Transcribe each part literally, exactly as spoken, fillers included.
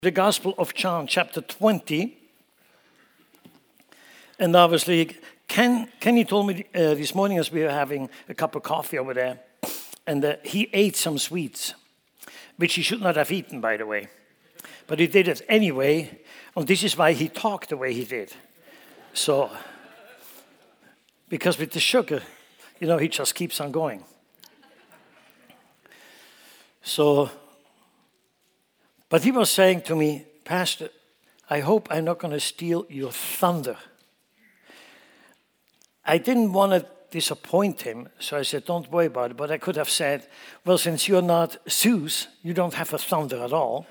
The Gospel of John, chapter twenty. And obviously, Ken, Kenny told me uh, this morning as we were having a cup of coffee over there, and uh, he ate some sweets, which he should not have eaten, by the way. But he did it anyway, and this is why he talked the way he did. So, because with the sugar, you know, he just keeps on going. So, but he was saying to me, Pastor, I hope I'm not going to steal your thunder. I didn't want to disappoint him, so I said, don't worry about it. But I could have said, well, since you're not Zeus, you don't have a thunder at all.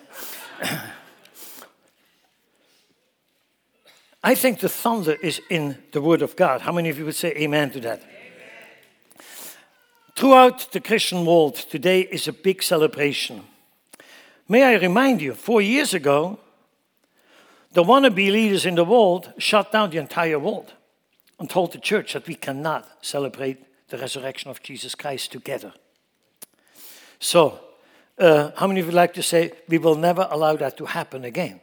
I think the thunder is in the Word of God. How many of you would say amen to that? Amen. Throughout the Christian world, today is a big celebration. May I remind you, four years ago, the wannabe leaders in the world shut down the entire world and told the church that we cannot celebrate the resurrection of Jesus Christ together. So, uh, how many of you would like to say, we will never allow that to happen again?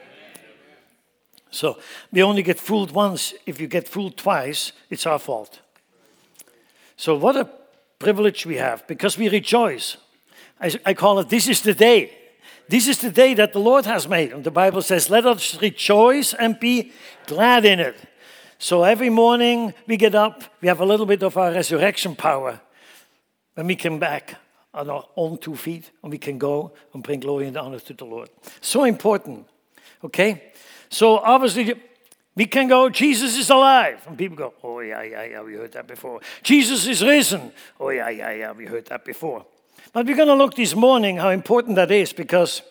So, we only get fooled once. If you get fooled twice, it's our fault. So, what a privilege we have, because we rejoice. I, I call it, this is the day. This is the day that the Lord has made. And the Bible says, let us rejoice and be glad in it. So every morning we get up, we have a little bit of our resurrection power. When we come back on our own two feet, and we can go and bring glory and honor to the Lord. So important. Okay? So obviously we can go, Jesus is alive. And people go, oh yeah, yeah, yeah, we heard that before. Jesus is risen. Oh yeah, yeah, yeah, we heard that before. But we're going to look this morning how important that is, because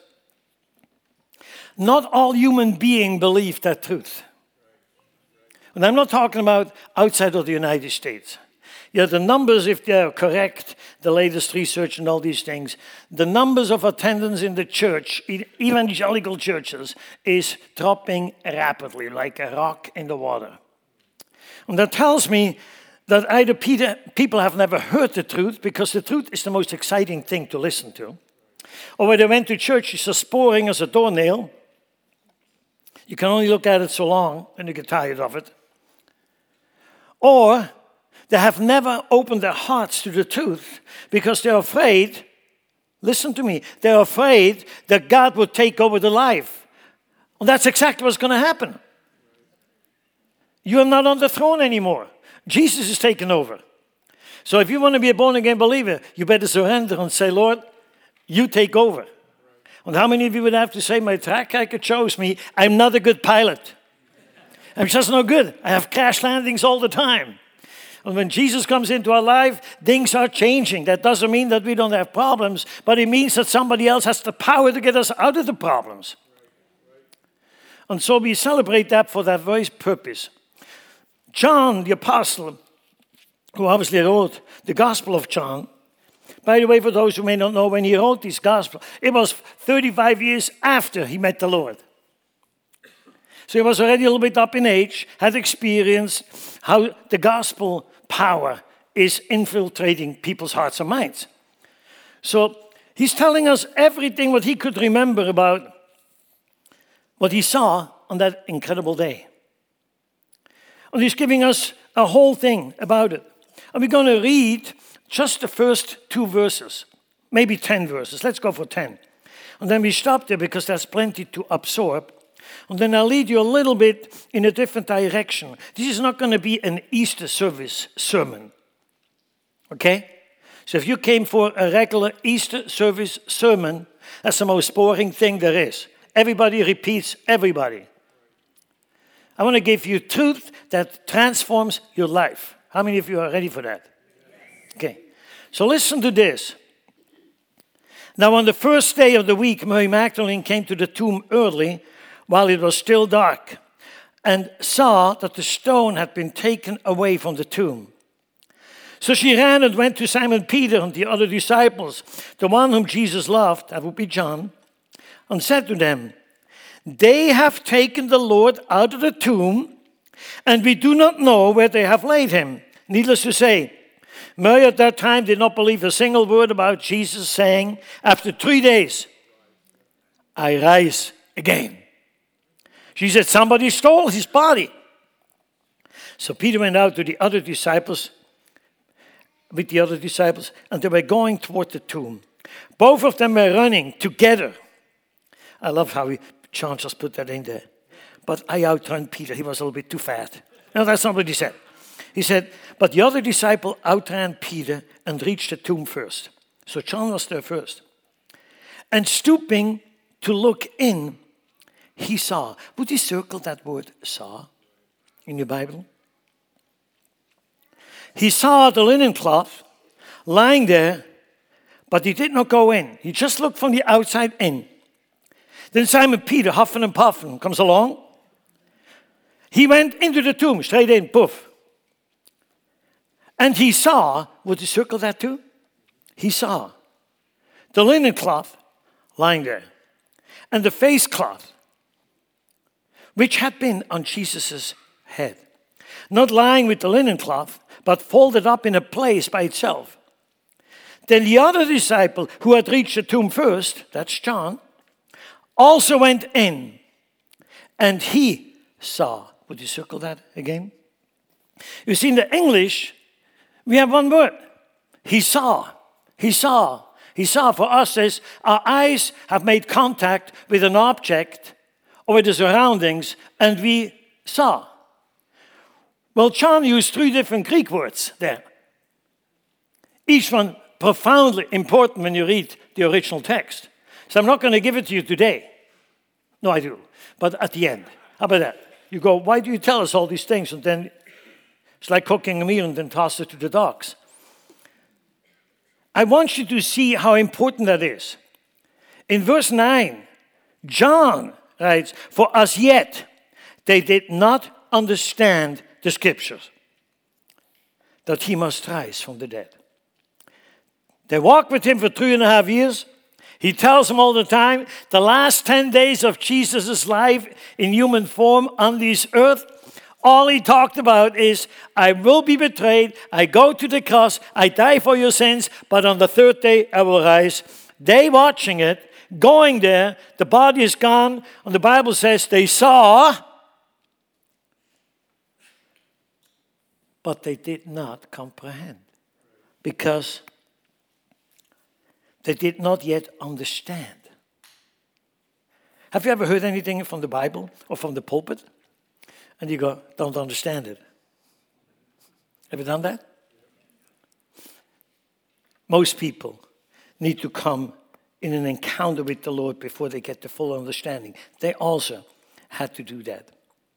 not all human beings believe that truth. And I'm not talking about outside of the United States. Yeah, the numbers, if they're correct, the latest research and all these things, the numbers of attendance in the church, evangelical churches, is dropping rapidly, like a rock in the water. And that tells me that either people have never heard the truth, because the truth is the most exciting thing to listen to, or when they went to church, it's as boring as a doornail. You can only look at it so long, and you get tired of it. Or they have never opened their hearts to the truth, because they're afraid, listen to me, they're afraid that God would take over their life. And that's exactly what's going to happen. You are not on the throne anymore. Jesus is taking over. So if you want to be a born-again believer, you better surrender and say, Lord, you take over. And how many of you would have to say, my track record shows me I'm not a good pilot. I'm just no good. I have crash landings all the time. And when Jesus comes into our life, things are changing. That doesn't mean that we don't have problems, but it means that somebody else has the power to get us out of the problems. And so we celebrate that for that very purpose. John, the apostle, who obviously wrote the Gospel of John, by the way, for those who may not know, when he wrote this Gospel, it was thirty-five years after he met the Lord. So he was already a little bit up in age, had experienced how the gospel power is infiltrating people's hearts and minds. So he's telling us everything what he could remember about what he saw on that incredible day. And he's giving us a whole thing about it. And we're going to read just the first two verses, maybe ten verses. Let's go for ten. And then we stop there because there's plenty to absorb. And then I'll lead you a little bit in a different direction. This is not going to be an Easter service sermon. Okay? So if you came for a regular Easter service sermon, that's the most boring thing there is. Everybody repeats everybody. I want to give you truth that transforms your life. How many of you are ready for that? Okay. So listen to this. Now on the first day of the week, Mary Magdalene came to the tomb early while it was still dark and saw that the stone had been taken away from the tomb. So she ran and went to Simon Peter and the other disciples, the one whom Jesus loved, that would be John, and said to them, they have taken the Lord out of the tomb, and we do not know where they have laid him. Needless to say, Mary at that time did not believe a single word about Jesus saying, after three days, I rise again. She said, somebody stole his body. So Peter went out to the other disciples, with the other disciples, and they were going toward the tomb. Both of them were running together. I love how he, John just put that in there. But I outran Peter. He was a little bit too fat. No, that's not what he said. He said, but the other disciple outran Peter and reached the tomb first. So John was there first. And stooping to look in, he saw. Would you circle that word saw in your Bible? He saw the linen cloth lying there, but he did not go in. He just looked from the outside in. Then Simon Peter, huffing and puffing, comes along. He went into the tomb, straight in, poof. And he saw, would you circle that too? He saw the linen cloth lying there, and the face cloth, which had been on Jesus' head. Not lying with the linen cloth, but folded up in a place by itself. Then the other disciple who had reached the tomb first, that's John, also went in, and he saw. Would you circle that again? You see, in the English, we have one word. He saw. He saw. He saw. For us is our eyes have made contact with an object or with the surroundings, and we saw. Well, John used three different Greek words there. Each one profoundly important when you read the original text. So I'm not going to give it to you today. No, I do. But at the end. How about that? You go, why do you tell us all these things? And then it's like cooking a meal and then toss it to the dogs. I want you to see how important that is. In verse nine, John writes, for as yet they did not understand the scriptures, that he must rise from the dead. They walked with him for three and a half years. He tells them all the time, the last ten days of Jesus' life in human form on this earth, all he talked about is, I will be betrayed, I go to the cross, I die for your sins, but on the third day I will rise. They watching it, going there, the body is gone, and the Bible says they saw, but they did not comprehend, because they did not yet understand. Have you ever heard anything from the Bible or from the pulpit? And you go, don't understand it. Have you done that? Most people need to come in an encounter with the Lord before they get the full understanding. They also had to do that.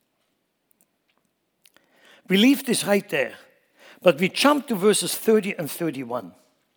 We leave this right there, but we jump to verses thirty and thirty-one.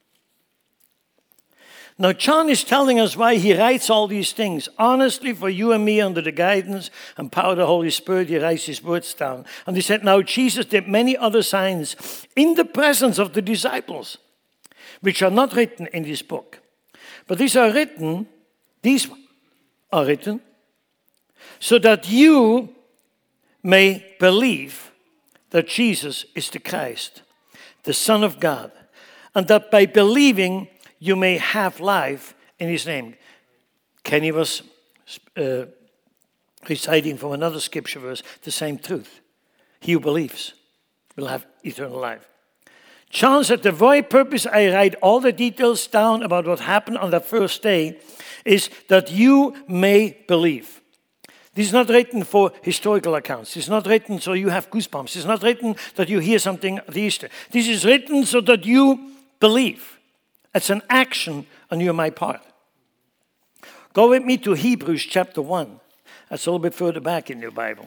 Now, John is telling us why he writes all these things. Honestly, for you and me, under the guidance and power of the Holy Spirit, he writes his words down. And he said, now Jesus did many other signs in the presence of the disciples, which are not written in this book. But these are written, these are written, so that you may believe that Jesus is the Christ, the Son of God, and that by believing you may have life in his name. Kenny was uh, reciting from another scripture verse the same truth. He who believes will have eternal life. John said, the very purpose I write all the details down about what happened on that first day is that you may believe. This is not written for historical accounts. This is not written so you have goosebumps. This is not written that you hear something at Easter. This is written so that you believe. It's an action on your my part. Go with me to Hebrews chapter one. That's a little bit further back in your Bible.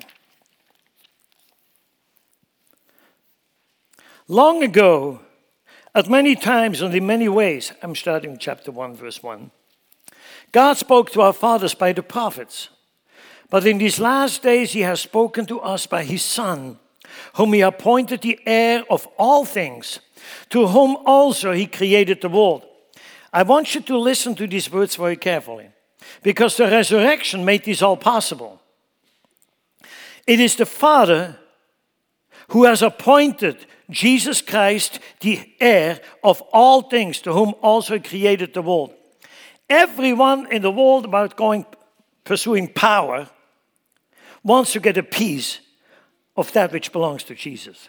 Long ago, at many times and in many ways, I'm starting chapter one, verse one, God spoke to our fathers by the prophets. But in these last days he has spoken to us by his Son, whom he appointed the heir of all things, to whom also he created the world. I want you to listen to these words very carefully, because the resurrection made this all possible. It is the Father who has appointed Jesus Christ the heir of all things, to whom also he created the world. Everyone in the world about going pursuing power, wants to get a piece of that which belongs to Jesus.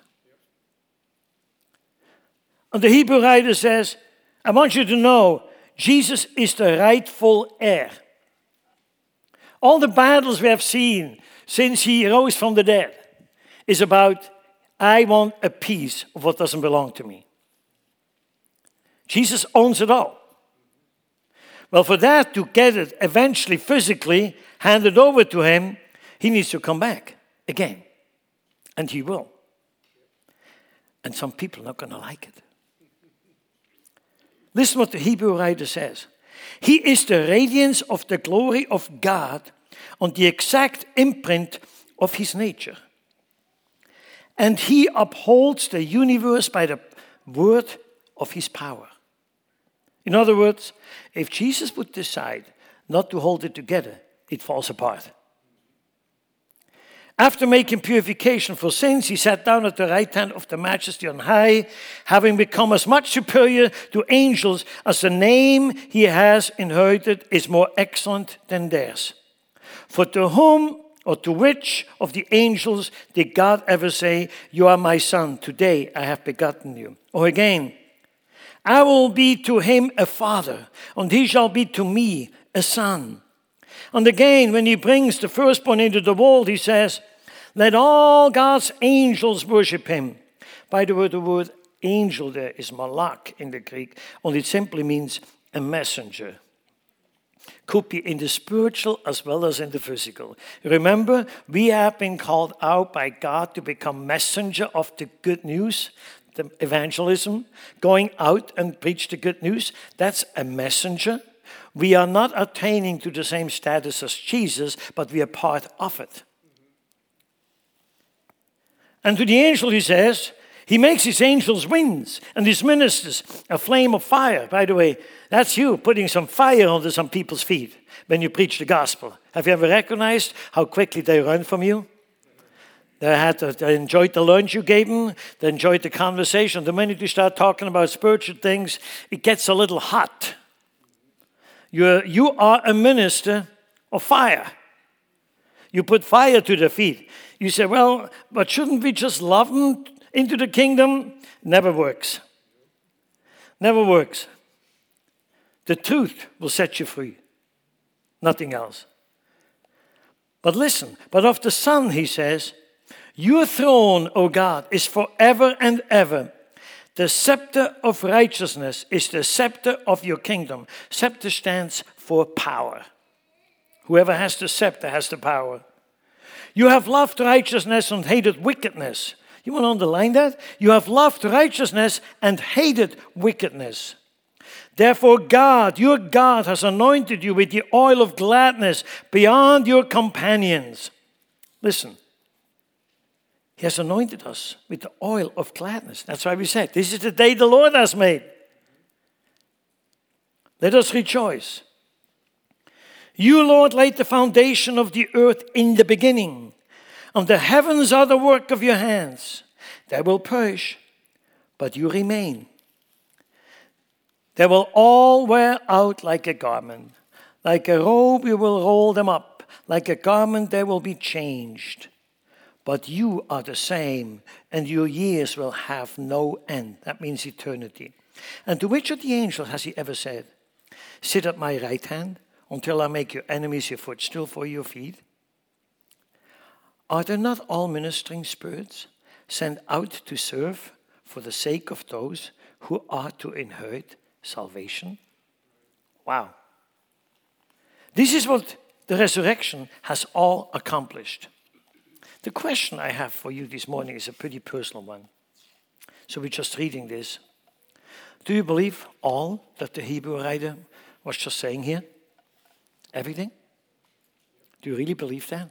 And the Hebrew writer says, I want you to know, Jesus is the rightful heir. All the battles we have seen since he rose from the dead is about, I want a piece of what doesn't belong to me. Jesus owns it all. Well, for that to get it eventually physically handed over to him, he needs to come back again. And he will. And some people are not going to like it. Listen what the Hebrew writer says. He is the radiance of the glory of God on the exact imprint of his nature. And he upholds the universe by the word of his power. In other words, if Jesus would decide not to hold it together, it falls apart. After making purification for sins, he sat down at the right hand of the Majesty on high, having become as much superior to angels as the name he has inherited is more excellent than theirs. For to whom or to which of the angels did God ever say, you are my son, today I have begotten you? Or again, I will be to him a father, and he shall be to me a son. And again, when he brings the firstborn into the world, he says, let all God's angels worship him. By the word, the word angel there is malak in the Greek, and it simply means a messenger. Could be in the spiritual as well as in the physical. Remember, we have been called out by God to become messenger of the good news, the evangelism, going out and preach the good news. That's a messenger. We are not attaining to the same status as Jesus, but we are part of it. And to the angel he says, he makes his angels winds and his ministers a flame of fire. By the way, that's you putting some fire under some people's feet when you preach the gospel. Have you ever recognized how quickly they run from you? They, had to, they enjoyed the lunch you gave them. They enjoyed the conversation. The minute you start talking about spiritual things, it gets a little hot. You're, you are a minister of fire. You put fire to their feet. You say, well, but shouldn't we just love them into the kingdom? Never works. Never works. The truth will set you free. Nothing else. But listen, but of the Son, he says, your throne, O God, is forever and ever. The scepter of righteousness is the scepter of your kingdom. Scepter stands for power. Whoever has the scepter has the power. You have loved righteousness and hated wickedness. You want to underline that? You have loved righteousness and hated wickedness. Therefore God, your God, has anointed you with the oil of gladness beyond your companions. Listen. He has anointed us with the oil of gladness. That's why we said, this is the day the Lord has made. Let us rejoice. You, Lord, laid the foundation of the earth in the beginning, and the heavens are the work of your hands. They will perish, but you remain. They will all wear out like a garment. Like a robe you will roll them up. Like a garment they will be changed. But you are the same, and your years will have no end. That means eternity. And to which of the angels has he ever said, sit at my right hand until I make your enemies your footstool for your feet? Are there not all ministering spirits sent out to serve for the sake of those who are to inherit salvation? Wow. This is what the resurrection has all accomplished. The question I have for you this morning is a pretty personal one. So we're just reading this. Do you believe all that the Hebrew writer was just saying here? Everything? Do you really believe that?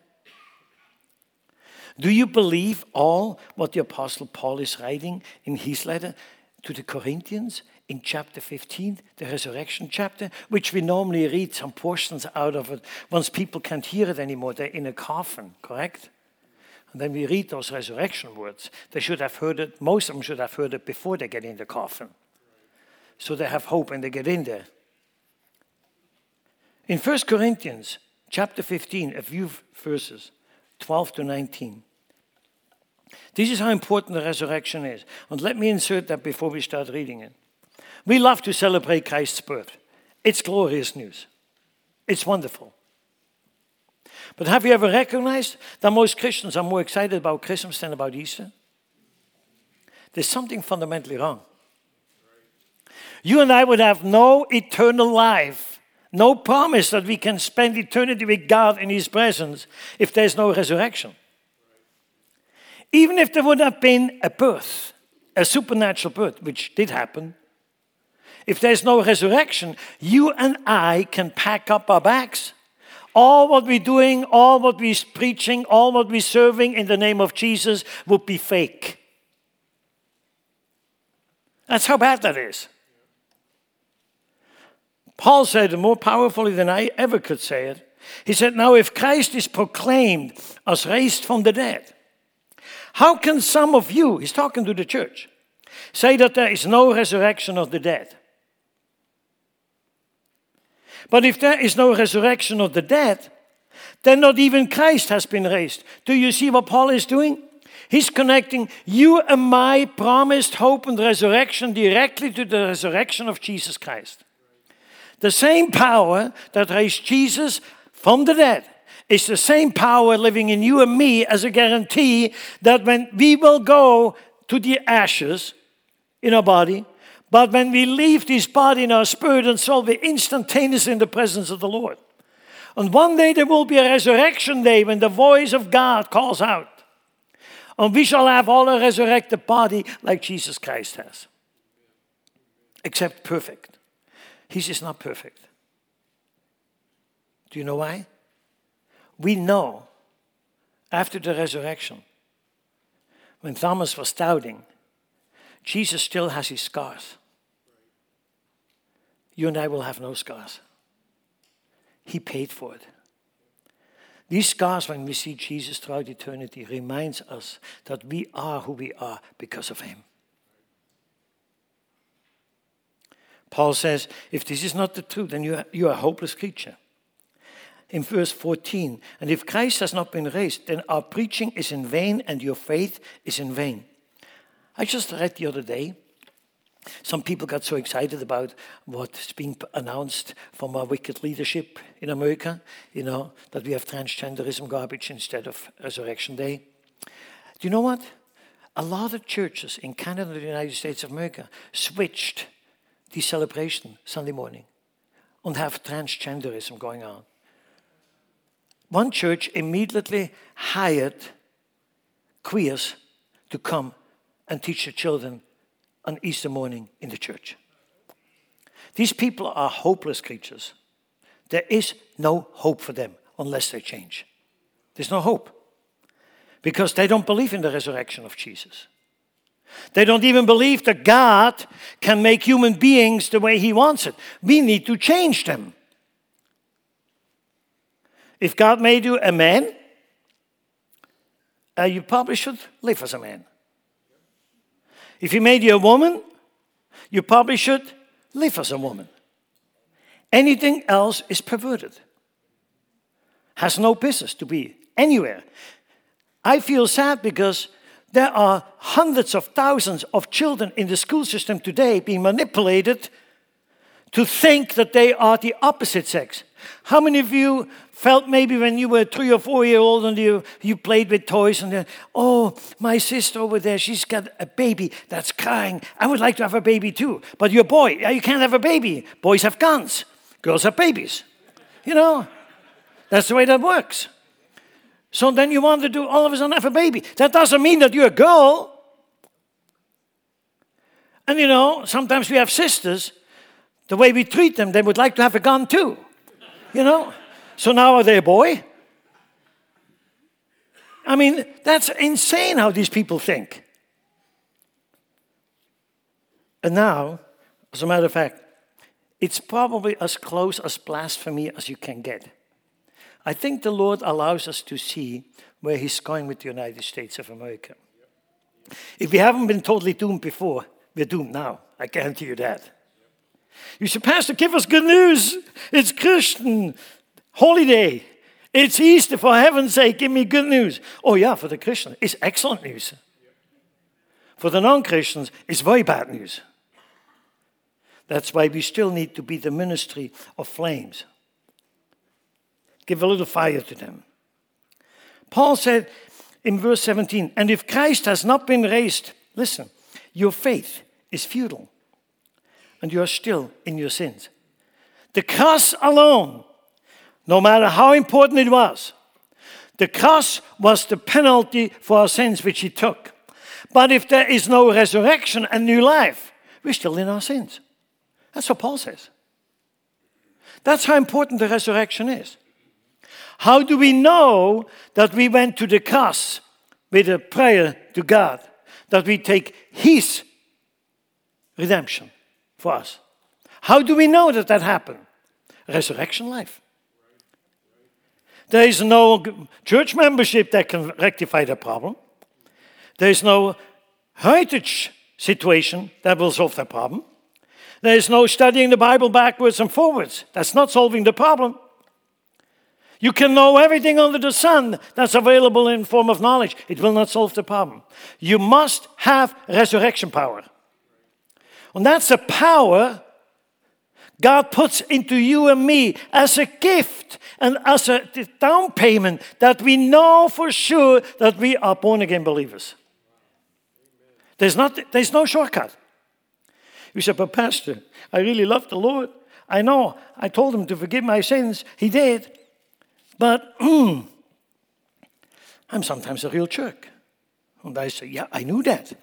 Do you believe all what the Apostle Paul is writing in his letter to the Corinthians in chapter fifteen, the resurrection chapter, which we normally read some portions out of it once people can't hear it anymore? They're in a coffin, correct? And then we read those resurrection words. They should have heard it, most of them should have heard it before they get in the coffin. So they have hope when they get in there. In First Corinthians chapter fifteen, a few verses, twelve to nineteen. This is how important the resurrection is. And let me insert that before we start reading it. We love to celebrate Christ's birth. It's glorious news. It's wonderful. But have you ever recognized that most Christians are more excited about Christmas than about Easter? There's something fundamentally wrong. You and I would have no eternal life, no promise that we can spend eternity with God in His presence if there's no resurrection. Even if there would have been a birth, a supernatural birth, which did happen, if there's no resurrection, you and I can pack up our bags. All what we're doing, all what we're preaching, all what we're serving in the name of Jesus would be fake. That's how bad that is. Paul said it more powerfully than I ever could say it. He said, now if Christ is proclaimed as raised from the dead, how can some of you, he's talking to the church, say that there is no resurrection of the dead? But if there is no resurrection of the dead, then not even Christ has been raised. Do you see what Paul is doing? He's connecting you and my promised hope and resurrection directly to the resurrection of Jesus Christ. The same power that raised Jesus from the dead is the same power living in you and me as a guarantee that when we will go to the ashes in our body, but when we leave this body in our spirit and soul, we're instantaneously in the presence of the Lord. And one day there will be a resurrection day when the voice of God calls out. And we shall have all a resurrected body like Jesus Christ has. Except perfect. His is not perfect. Do you know why? We know after the resurrection, when Thomas was doubting, Jesus still has his scars. You and I will have no scars. He paid for it. These scars, when we see Jesus throughout eternity, reminds us that we are who we are because of Him. Paul says, if this is not the truth, then you are, you are a hopeless creature. In verse fourteen, and if Christ has not been raised, then our preaching is in vain and your faith is in vain. I just read the other day, some people got so excited about what's being announced from our wicked leadership in America, you know, that we have transgenderism garbage instead of Resurrection Day. Do you know what? A lot of churches in Canada and the United States of America switched the celebration Sunday morning and have transgenderism going on. One church immediately hired queers to come and teach the children on Easter morning in the church. These people are hopeless creatures. There is no hope for them unless they change. There's no hope because they don't believe in the resurrection of Jesus. They don't even believe that God can make human beings the way He wants it. We need to change them. If God made you a man, uh, you probably should live as a man. If He made you a woman, you probably should live as a woman. Anything else is perverted. Has no business to be anywhere. I feel sad because there are hundreds of thousands of children in the school system today being manipulated to think that they are the opposite sex. How many of you felt maybe when you were three or four year old and you, you played with toys and then, oh, my sister over there, she's got a baby that's crying. I would like to have a baby too. But you're a boy. You can't have a baby. Boys have guns. Girls have babies. You know, that's the way that works. So then you want to do all of a sudden have a baby. That doesn't mean that you're a girl. And you know, sometimes we have sisters. The way we treat them, they would like to have a gun too. You know? So now are they a boy? I mean, that's insane how these people think. And now, as a matter of fact, it's probably as close as blasphemy as you can get. I think the Lord allows us to see where He's going with the United States of America. If we haven't been totally doomed before, we're doomed now. I guarantee you that. You say, Pastor, give us good news. It's Christian holiday. It's Easter, for heaven's sake, give me good news. Oh yeah, for the Christian, it's excellent news. For the non-Christians, it's very bad news. That's why we still need to be the ministry of flames. Give a little fire to them. Paul said in verse seventeen, and if Christ has not been raised, listen, your faith is futile, and you are still in your sins. The cross alone, no matter how important it was, the cross was the penalty for our sins which he took. But if there is no resurrection and new life, we're still in our sins. That's what Paul says. That's how important the resurrection is. How do we know that we went to the cross with a prayer to God, that we take his redemption for us? How do we know that that happened? Resurrection life. There is no church membership that can rectify the problem. There is no heritage situation that will solve the problem. There is no studying the Bible backwards and forwards. That's not solving the problem. You can know everything under the sun that's available in form of knowledge. It will not solve the problem. You must have resurrection power. And that's a power God puts into you and me as a gift and as a down payment that we know for sure that we are born-again believers. There's, not, there's no shortcut. You say, but Pastor, I really love the Lord. I know. I told him to forgive my sins. He did. But mm, I'm sometimes a real jerk. And I say, yeah, I knew that.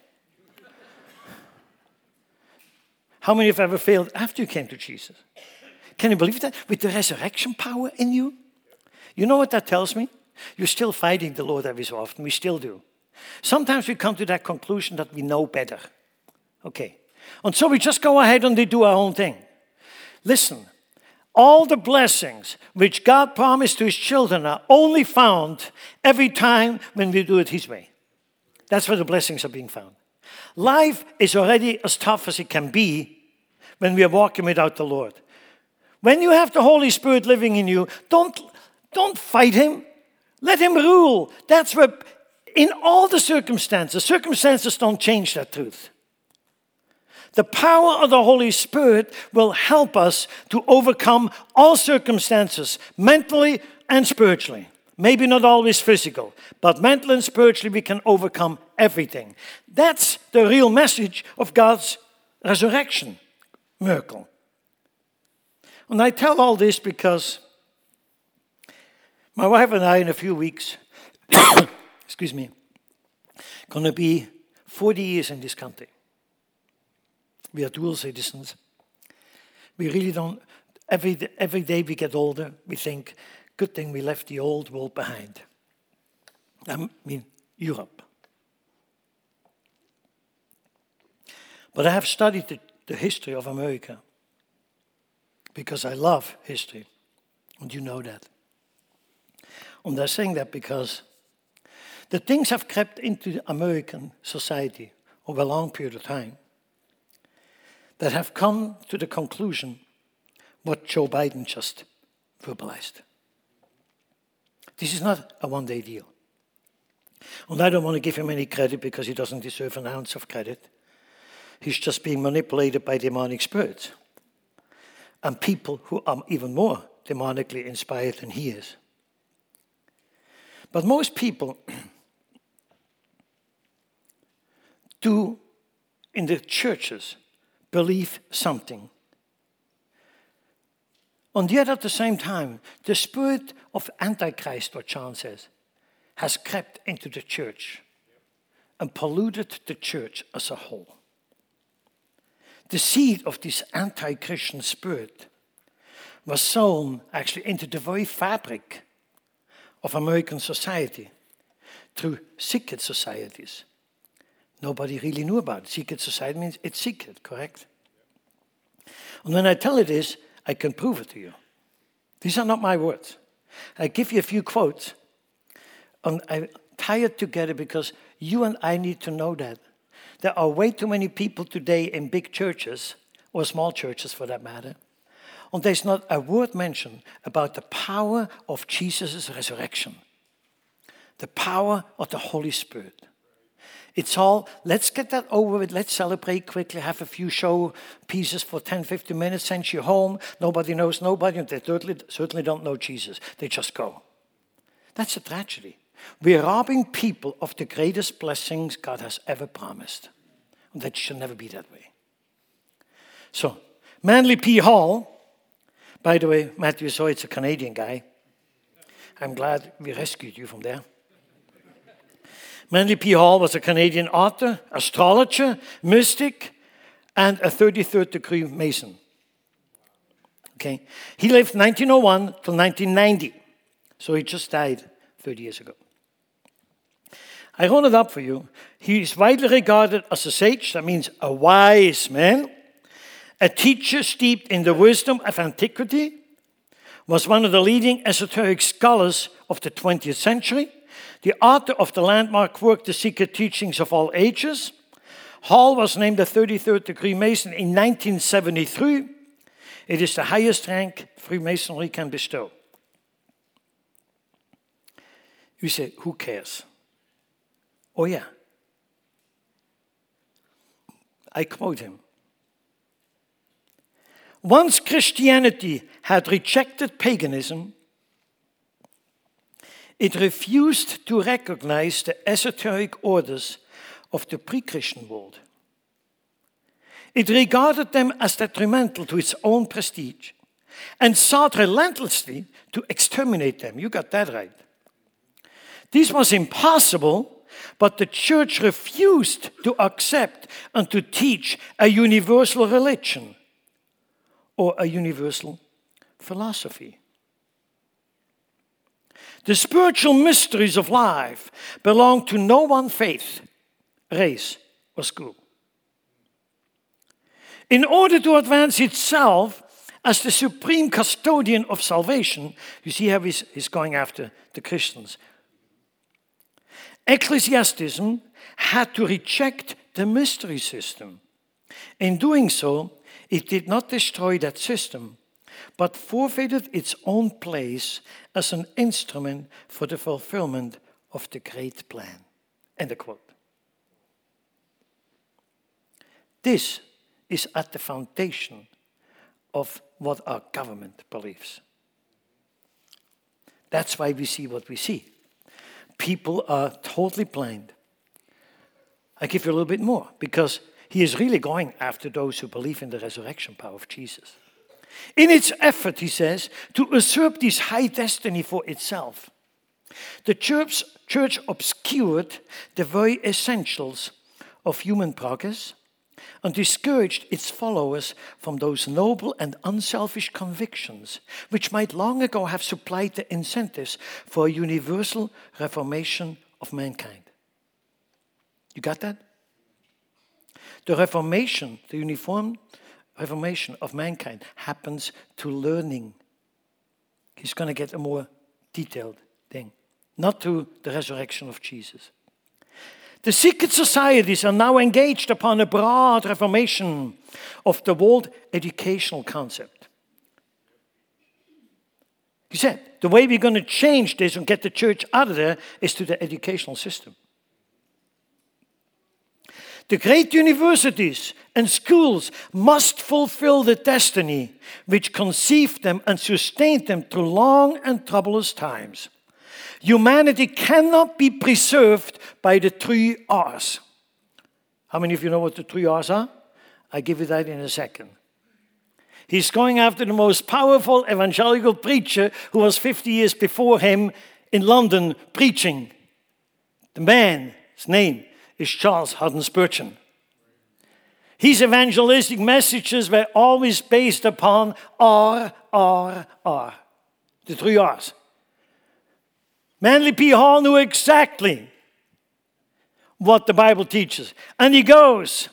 How many have ever failed after you came to Jesus? Can you believe that? With the resurrection power in you? You know what that tells me? You're still fighting the Lord every so often. We still do. Sometimes we come to that conclusion that we know better. Okay. And so we just go ahead and they do our own thing. Listen, all the blessings which God promised to his children are only found every time when we do it his way. That's where the blessings are being found. Life is already as tough as it can be when we are walking without the Lord. When you have the Holy Spirit living in you, don't, don't fight him. Let him rule. That's where, in all the circumstances, circumstances don't change that truth. The power of the Holy Spirit will help us to overcome all circumstances, mentally and spiritually. Maybe not always physical, but mentally and spiritually we can overcome everything. That's the real message of God's resurrection miracle. And I tell all this because my wife and I in a few weeks, excuse me, going to be forty years in this country. We are dual citizens. We really don't, every, every day we get older, we think, good thing we left the old world behind. I mean, Europe. But I have studied the, the history of America because I love history, and you know that. And I'm saying that because the things have crept into American society over a long period of time that have come to the conclusion what Joe Biden just verbalized. This is not a one-day deal. And I don't want to give him any credit because he doesn't deserve an ounce of credit. He's just being manipulated by demonic spirits and people who are even more demonically inspired than he is. But most people do, in the churches, believe something. And yet at the same time, the spirit of Antichrist, what John says, has crept into the church and polluted the church as a whole. The seed of this anti-Christian spirit was sown actually into the very fabric of American society through secret societies. Nobody really knew about it. Secret society means it's secret, correct? And when I tell you this, I can prove it to you. These are not my words. I give you a few quotes, and I tie it together because you and I need to know that. There are way too many people today in big churches, or small churches for that matter, And there's not a word mentioned about the power of Jesus' resurrection. The power of the Holy Spirit. It's all, let's get that over with. Let's celebrate quickly, have a few show pieces for ten, fifteen minutes, send you home. Nobody knows nobody, and they certainly, certainly don't know Jesus. They just go. That's a tragedy. We're robbing people of the greatest blessings God has ever promised. And that should never be that way. So, Manly P. Hall, by the way, Matthew saw it's a Canadian guy. I'm glad we rescued you from there. Manly P. Hall was a Canadian author, astrologer, mystic, and a thirty-third degree Mason. Okay, he lived nineteen oh one till nineteen ninety, so he just died thirty years ago. I wrote it up for you. He is widely regarded as a sage, that means a wise man, a teacher steeped in the wisdom of antiquity, was one of the leading esoteric scholars of the twentieth century, the author of the landmark work, The Secret Teachings of All Ages. Hall was named a thirty-third degree Mason in nineteen seventy-three. It is the highest rank Freemasonry can bestow. You say, who cares? Oh yeah. I quote him. Once Christianity had rejected paganism, it refused to recognize the esoteric orders of the pre-Christian world. It regarded them as detrimental to its own prestige and sought relentlessly to exterminate them. You got that right. This was impossible, but the church refused to accept and to teach a universal religion or a universal philosophy. The spiritual mysteries of life belong to no one faith, race, or school. In order to advance itself as the supreme custodian of salvation, you see how he's, he's going after the Christians. Ecclesiasticism had to reject the mystery system. In doing so, it did not destroy that system, but forfeited its own place as an instrument for the fulfillment of the great plan. End of quote. This is at the foundation of what our government believes. That's why we see what we see. People are totally blind. I give you a little bit more, because he is really going after those who believe in the resurrection power of Jesus. In its effort, he says, to usurp this high destiny for itself, the church, church obscured the very essentials of human progress and discouraged its followers from those noble and unselfish convictions which might long ago have supplied the incentives for a universal reformation of mankind. You got that? The reformation, the uniform reformation of mankind happens to learning. He's going to get a more detailed thing, not to the resurrection of Jesus. The secret societies are now engaged upon a broad reformation of the world educational concept. He said, the way we're going to change this and get the church out of there is to the educational system. The great universities and schools must fulfill the destiny which conceived them and sustained them through long and troublous times. Humanity cannot be preserved by the three R's. How many of you know what the three R's are? I'll give you that in a second. He's going after the most powerful evangelical preacher who was fifty years before him in London preaching. The man's name is Charles Haddon Spurgeon. His evangelistic messages were always based upon R, R, R. The three R's. Manly P. Hall knew exactly what the Bible teaches. And he goes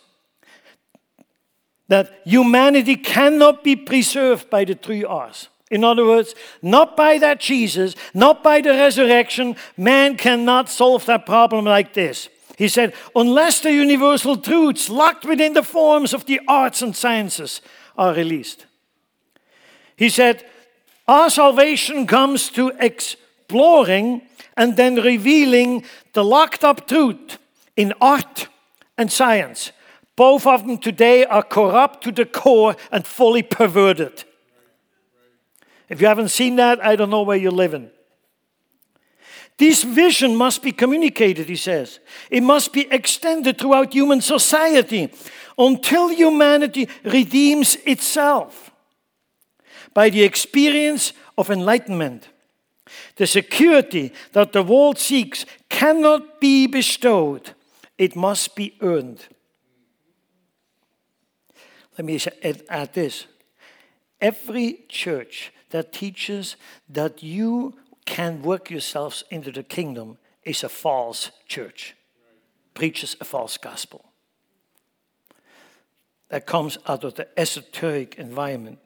that humanity cannot be preserved by the three R's. In other words, not by that Jesus, not by the resurrection, man cannot solve that problem like this. He said, unless the universal truths locked within the forms of the arts and sciences are released. He said, our salvation comes to exploring and then revealing the locked up truth in art and science. Both of them today are corrupt to the core and fully perverted. If you haven't seen that, I don't know where you're living. This vision must be communicated, he says. It must be extended throughout human society until humanity redeems itself by the experience of enlightenment. The security that the world seeks cannot be bestowed. It must be earned. Let me add this. Every church that teaches that you can work yourselves into the kingdom is a false church. Preaches a false gospel. That comes out of the esoteric environment.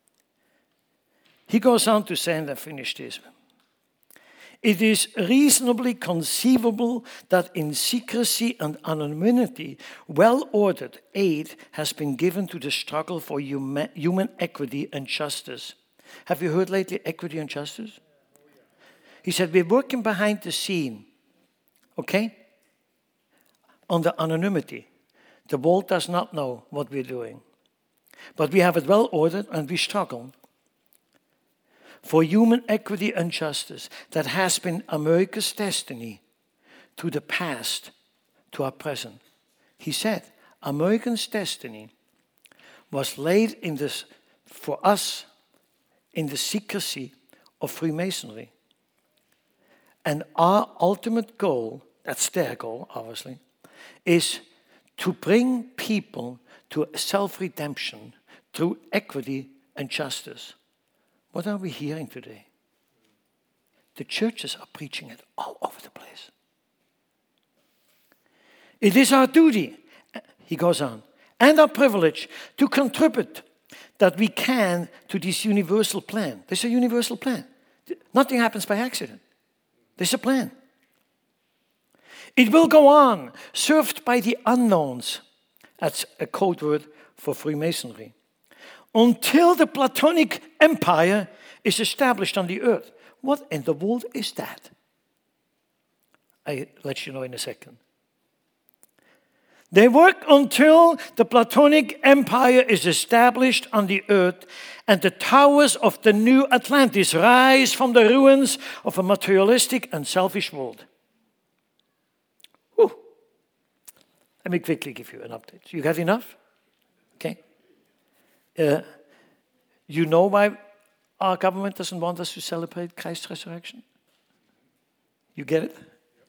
He goes on to say, and I finish this. It is reasonably conceivable that in secrecy and anonymity, well-ordered aid has been given to the struggle for human, human equity and justice. Have you heard lately equity and justice? He said, we're working behind the scene, okay? On the anonymity. The world does not know what we're doing. But we have it well-ordered and we struggle for human equity and justice that has been America's destiny to the past, to our present. He said, America's destiny was laid in this, for us in the secrecy of Freemasonry. And our ultimate goal, that's their goal, obviously, is to bring people to self-redemption through equity and justice. What are we hearing today? The churches are preaching it all over the place. It is our duty, he goes on, and our privilege to contribute that we can to this universal plan. There's a universal plan. Nothing happens by accident. There's a plan. It will go on, served by the unknowns. That's a code word for Freemasonry. Until the Platonic Empire is established on the earth. What in the world is that? I'll let you know in a second. They work until the Platonic Empire is established on the earth and the towers of the new Atlantis rise from the ruins of a materialistic and selfish world. Whew. Let me quickly give you an update. You got enough? Okay. Uh, you know why our government doesn't want us to celebrate Christ's resurrection? You get it?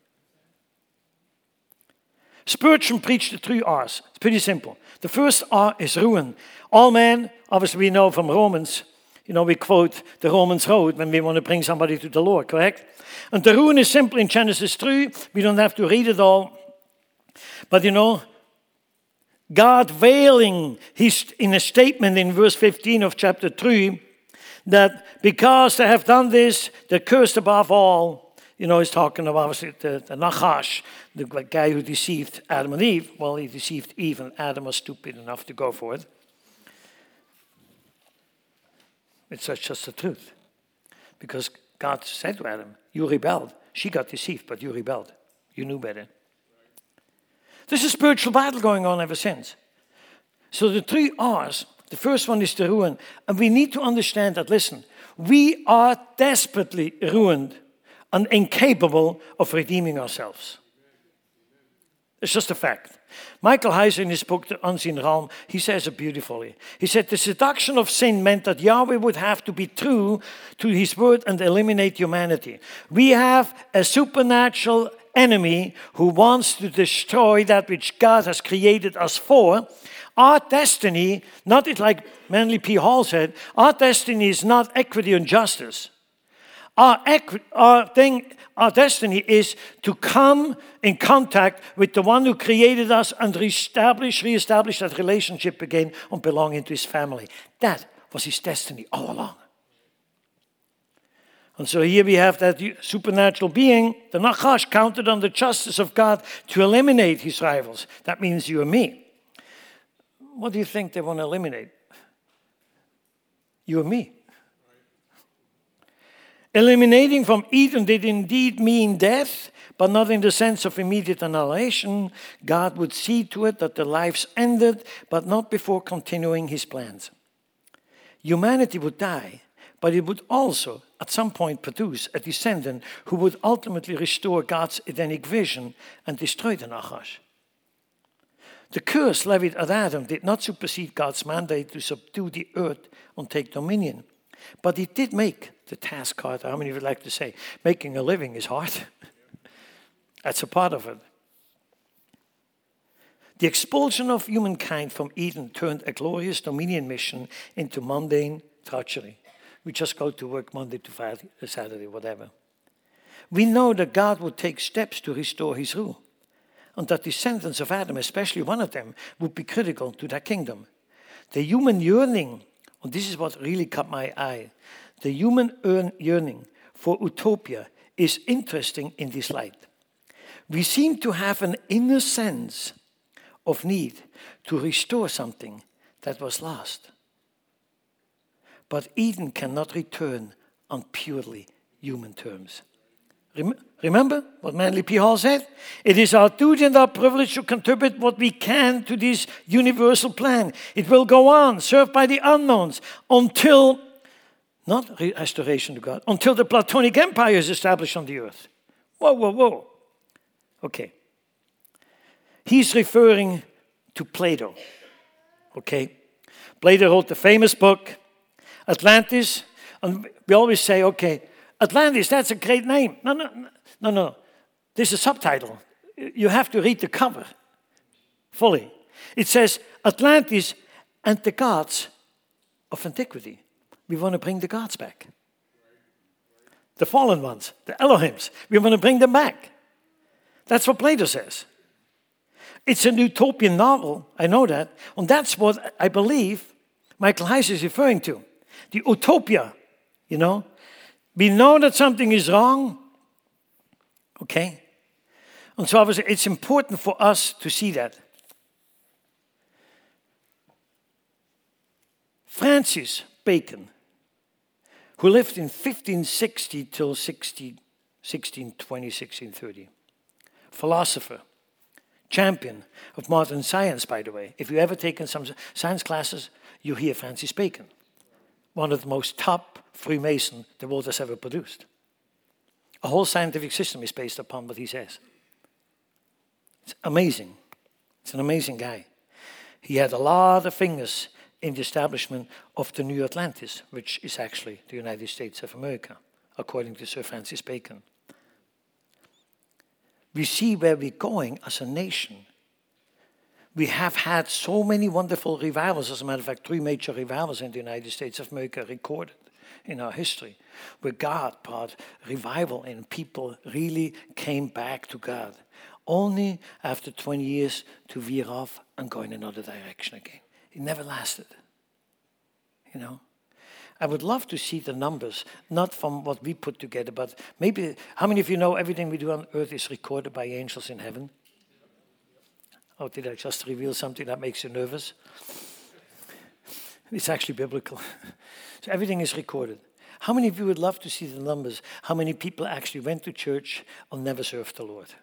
Spurgeon preached the three R's. It's pretty simple. The first R is ruin. All men, obviously we know from Romans, you know, we quote the Romans road when we want to bring somebody to the Lord, correct? And the ruin is simple in Genesis three. We don't have to read it all. But you know, God veiling his, in a statement in verse fifteen of chapter three, that because they have done this, they're cursed above all. You know, he's talking about obviously the, the Nachash, the guy who deceived Adam and Eve. Well, he deceived Eve and Adam was stupid enough to go for it. It's just the truth. Because God said to Adam, you rebelled. She got deceived, but you rebelled. You knew better. There's a spiritual battle going on ever since. So the three R's, the first one is the ruin. And we need to understand that, listen, we are desperately ruined and incapable of redeeming ourselves. It's just a fact. Michael Heiser, in his book, The Unseen Realm, he says it beautifully. He said, the seduction of sin meant that Yahweh would have to be true to his word and eliminate humanity. We have a supernatural enemy who wants to destroy that which God has created us for. Our destiny, not it like Manly P. Hall said, our destiny is not equity and justice. Our, equi- our thing, our destiny is to come in contact with the one who created us and reestablish, reestablish that relationship again and belong into his family. That was his destiny all along. And so here we have that supernatural being, the Nachash, counted on the justice of God to eliminate his rivals. That means you and me. What do you think they want to eliminate? You and me. Eliminating from Eden did indeed mean death, but not in the sense of immediate annihilation. God would see to it that the lives ended, but not before continuing his plans. Humanity would die, but it would also, at some point, produce a descendant who would ultimately restore God's Edenic vision and destroy the Nachash. The curse levied at Adam did not supersede God's mandate to subdue the earth and take dominion, but it did make the task hard. How many would like to say making a living is hard? That's a part of it. The expulsion of humankind from Eden turned a glorious dominion mission into mundane drudgery. We just go to work Monday to Friday, Saturday, whatever. We know that God would take steps to restore his rule, and that descendants of Adam, especially one of them, would be critical to that kingdom. The human yearning, and this is what really caught my eye, the human yearning for utopia is interesting in this light. We seem to have an inner sense of need to restore something that was lost. But Eden cannot return on purely human terms. Rem- remember what Manly P. Hall said? It is our duty and our privilege to contribute what we can to this universal plan. It will go on, served by the unknowns, until, not restoration to God, until the Platonic Empire is established on the earth. Whoa, whoa, whoa. Okay. He's referring to Plato. Okay. Plato wrote the famous book, Atlantis. And we always say, okay, Atlantis, that's a great name. No, no, no, no, no. This is a subtitle. You have to read the cover fully. It says, Atlantis and the gods of antiquity. We want to bring the gods back. The fallen ones, the Elohims. We want to bring them back. That's what Plato says. It's a utopian novel, I know that. And that's what I believe Michael Heiss is referring to. The utopia, you know. We know that something is wrong, okay? And so obviously it's important for us to see that. Francis Bacon, who lived in fifteen sixty till sixteen twenty, sixteen thirty, philosopher, champion of modern science, by the way. If you've ever taken some science classes, you hear Francis Bacon, one of the most top Freemason the world has ever produced. A whole scientific system is based upon what he says. It's amazing. It's an amazing guy. He had a lot of fingers in the establishment of the New Atlantis, which is actually the United States of America, according to Sir Francis Bacon. We see where we're going as a nation. We have had so many wonderful revivals. As a matter of fact, three major revivals in the United States of America recorded in our history, where God brought revival and people really came back to God. Only after twenty years to veer off and go in another direction again. It never lasted. You know? I would love to see the numbers, not from what we put together, but maybe, how many of you know everything we do on earth is recorded by angels in heaven? Oh, did I just reveal something that makes you nervous? It's actually biblical. So everything is recorded. How many of you would love to see the numbers? How many people actually went to church and never served the Lord?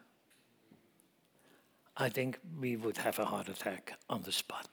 I think we would have a heart attack on the spot.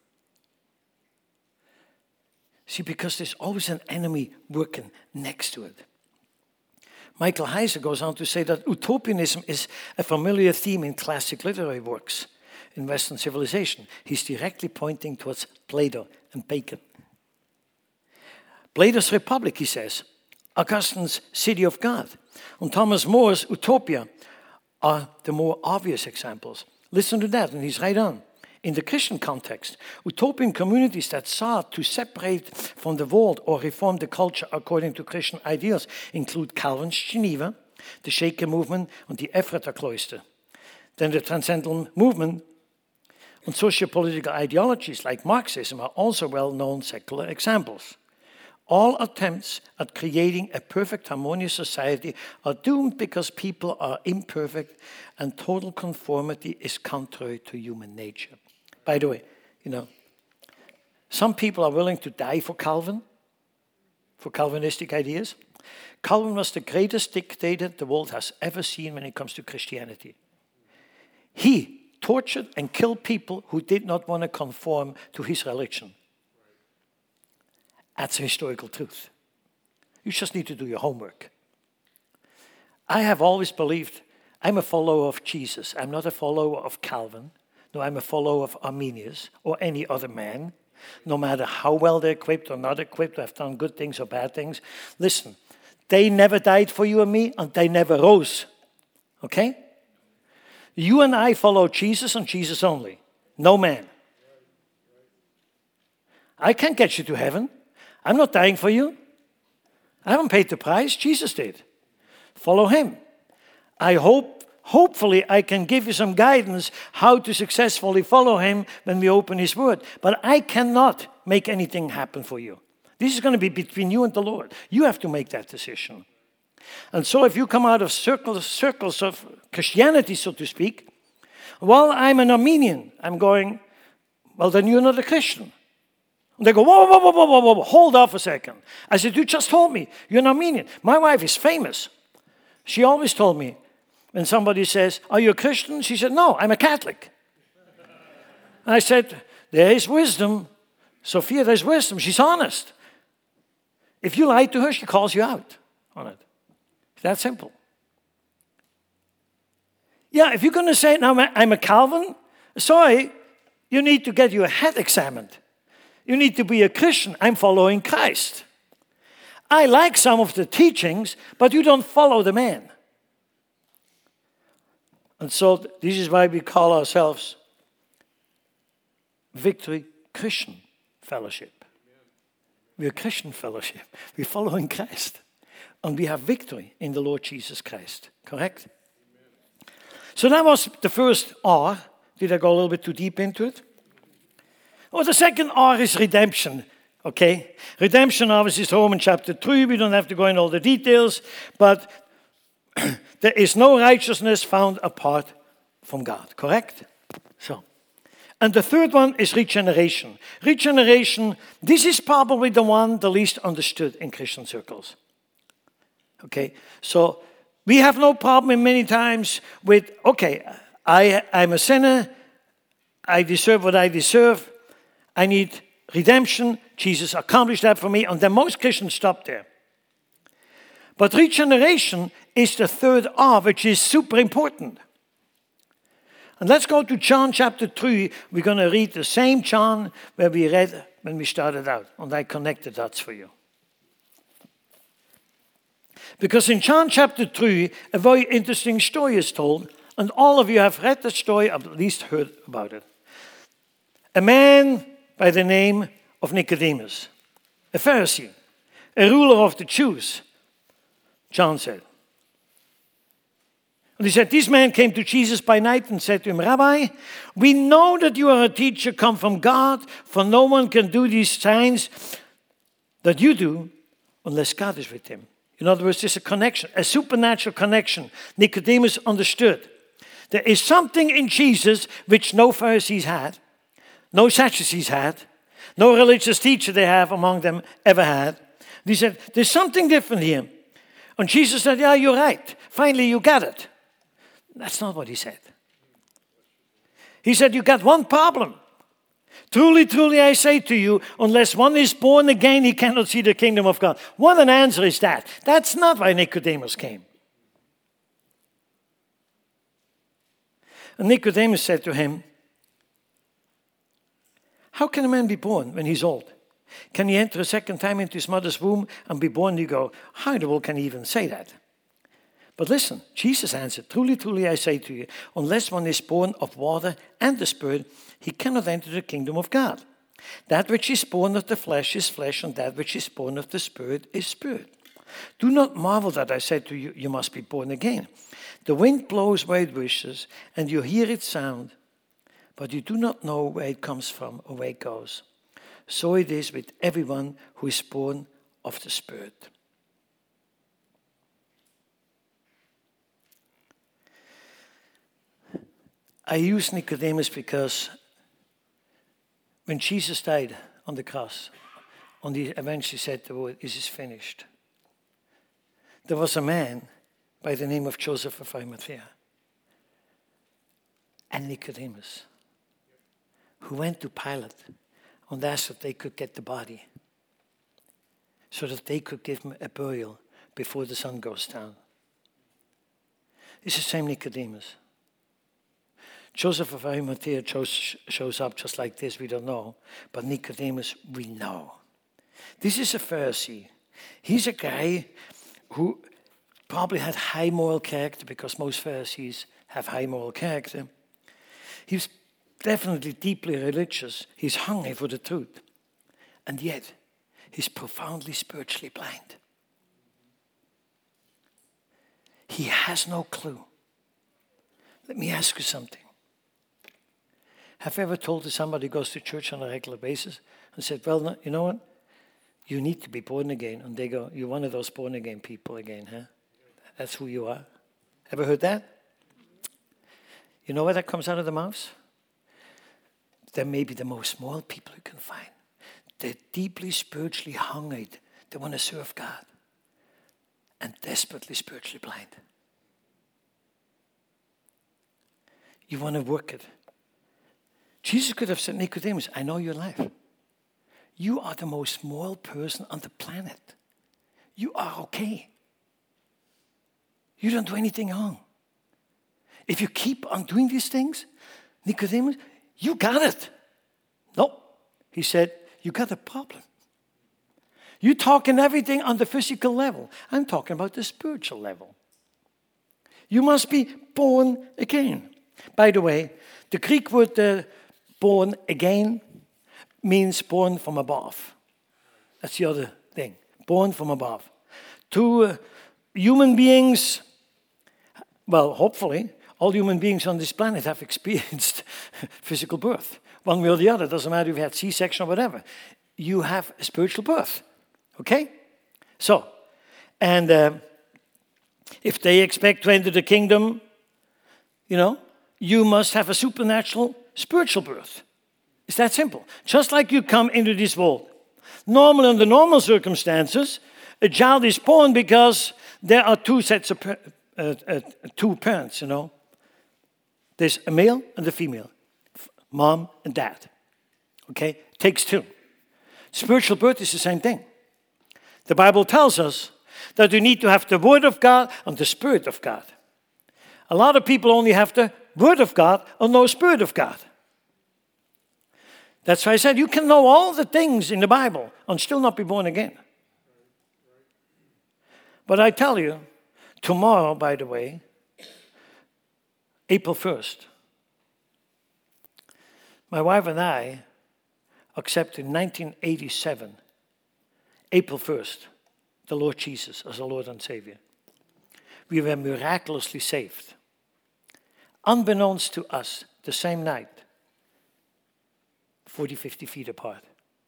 See, because there's always an enemy working next to it. Michael Heiser goes on to say that utopianism is a familiar theme in classic literary works in Western civilization. He's directly pointing towards Plato and Bacon. Plato's Republic, he says, Augustine's City of God, and Thomas More's Utopia are the more obvious examples. Listen to that, and he's right on. In the Christian context, utopian communities that sought to separate from the world or reform the culture according to Christian ideals include Calvin's Geneva, the Shaker movement, and the Ephrata cloister. Then the Transcendental movement and socio-political ideologies like Marxism are also well-known secular examples. All attempts at creating a perfect, harmonious society are doomed because people are imperfect and total conformity is contrary to human nature. By the way, you know, some people are willing to die for Calvin, for Calvinistic ideas. Calvin was the greatest dictator the world has ever seen when it comes to Christianity. He tortured and killed people who did not want to conform to his religion. That's a historical truth. You just need to do your homework. I have always believed I'm a follower of Jesus. I'm not a follower of Calvin. No, I'm a follower of Arminius or any other man, no matter how well they're equipped or not equipped, or have done good things or bad things. Listen, they never died for you and me, and they never rose. Okay? You and I follow Jesus and Jesus only. No man. I can't get you to heaven. I'm not dying for you. I haven't paid the price. Jesus did. Follow him. I hope, hopefully, I can give you some guidance how to successfully follow him when we open his word. But I cannot make anything happen for you. This is going to be between you and the Lord. You have to make that decision. And so if you come out of circles, circles of Christianity, so to speak, well, I'm an Armenian. I'm going, well, then you're not a Christian. And they go, whoa, whoa, whoa, whoa, whoa, whoa, hold off a second. I said, you just told me you're an Armenian. My wife is famous. She always told me, when somebody says, are you a Christian? She said, no, I'm a Catholic. I said, there is wisdom. Sophia, there's wisdom. She's honest. If you lie to her, she calls you out on it. It's that simple. Yeah, if you're going to say, now I'm a Calvin, sorry, you need to get your head examined. You need to be a Christian. I'm following Christ. I like some of the teachings, but you don't follow the man. And so this is why we call ourselves Victory Christian Fellowship. We're a Christian fellowship. We're following Christ. And we have victory in the Lord Jesus Christ. Correct? Amen. So that was the first R. Did I go a little bit too deep into it? Oh, the second R is redemption. Okay? Redemption obviously is Romans chapter three. We don't have to go into all the details. But there is no righteousness found apart from God. Correct? So. And the third one is regeneration. Regeneration, this is probably the one the least understood in Christian circles. Okay, so we have no problem in many times with, okay, I, I'm a sinner, I deserve what I deserve, I need redemption, Jesus accomplished that for me, and then most Christians stop there. But regeneration is the third R, which is super important. And let's go to John chapter three. We're going to read the same John where we read when we started out. And I connected that for you. Because in John chapter three, a very interesting story is told. And all of you have read the story, at least heard about it. A man by the name of Nicodemus, a Pharisee, a ruler of the Jews, John said. And he said, this man came to Jesus by night and said to him, Rabbi, we know that you are a teacher come from God, for no one can do these signs that you do unless God is with him. In other words, there's a connection, a supernatural connection. Nicodemus understood. There is something in Jesus which no Pharisees had, no Sadducees had, no religious teacher they have among them ever had. He said, there's something different here. And Jesus said, yeah, you're right. Finally, you got it. That's not what he said. He said, you got one problem. Truly, truly, I say to you, unless one is born again, he cannot see the kingdom of God. What an answer is that? That's not why Nicodemus came. And Nicodemus said to him, how can a man be born when he's old? Can he enter a second time into his mother's womb and be born? You go, how in the world can he even say that? But listen, Jesus answered, truly, truly, I say to you, unless one is born of water and the Spirit, he cannot enter the kingdom of God. That which is born of the flesh is flesh, and that which is born of the Spirit is spirit. Do not marvel that I said to you, you must be born again. The wind blows where it wishes, and you hear its sound, but you do not know where it comes from or where it goes. So it is with everyone who is born of the Spirit. I use Nicodemus because when Jesus died on the cross, on the eventually said the word, "This is finished." There was a man by the name of Joseph of Arimathea and Nicodemus who went to Pilate and asked that they could get the body so that they could give him a burial before the sun goes down. It's the same Nicodemus. Joseph of Arimathea shows, shows up just like this, we don't know. But Nicodemus, we know. This is a Pharisee. He's a guy who probably had high moral character because most Pharisees have high moral character. He's definitely deeply religious. He's hungry for the truth. And yet, he's profoundly spiritually blind. He has no clue. Let me ask you something. Have you ever told to somebody who goes to church on a regular basis and said, well, you know what? You need to be born again. And they go, you're one of those born again people again, huh? That's who you are. Ever heard that? You know where that comes out of the mouth? They're maybe the most moral people you can find. They're deeply spiritually hungry. They want to serve God. And desperately spiritually blind. You want to work it. Jesus could have said, Nicodemus, I know your life. You are the most moral person on the planet. You are okay. You don't do anything wrong. If you keep on doing these things, Nicodemus, you got it. No, he said, you got a problem. You're talking everything on the physical level. I'm talking about the spiritual level. You must be born again. By the way, the Greek word uh, born again means born from above. That's the other thing. Born from above. To uh, human beings, well, hopefully, all human beings on this planet have experienced physical birth. One way or the other. Doesn't matter if you had C-section or whatever. You have a spiritual birth. Okay? So, and uh, if they expect to enter the kingdom, you know, you must have a supernatural spiritual birth. It's that simple. Just like you come into this world. Normally, under normal circumstances, a child is born because there are two sets of, uh, uh, two parents, you know. There's a male and a female. Mom and dad. Okay? Takes two. Spiritual birth is the same thing. The Bible tells us that you need to have the Word of God and the Spirit of God. A lot of people only have the Word of God and no Spirit of God. That's why I said you can know all the things in the Bible and still not be born again. But I tell you, tomorrow, by the way, April first, my wife and I accepted in nineteen eighty-seven, April first, the Lord Jesus as our Lord and Savior. We were miraculously saved. Unbeknownst to us, the same night, forty, fifty feet apart.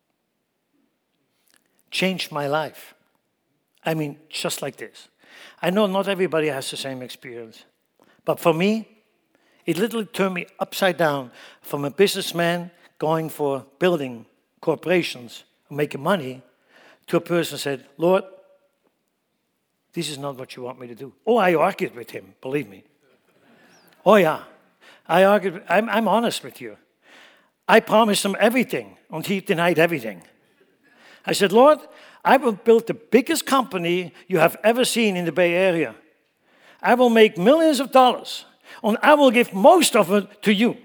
Changed my life. I mean, just like this. I know not everybody has the same experience. But for me, it literally turned me upside down from a businessman going for building corporations and making money to a person who said, Lord, this is not what you want me to do. Oh, I argued with him, believe me. Oh, yeah. I argued. I'm, I'm honest with you. I promised him everything, and he denied everything. I said, Lord, I will build the biggest company you have ever seen in the Bay Area. I will make millions of dollars, and I will give most of it to you.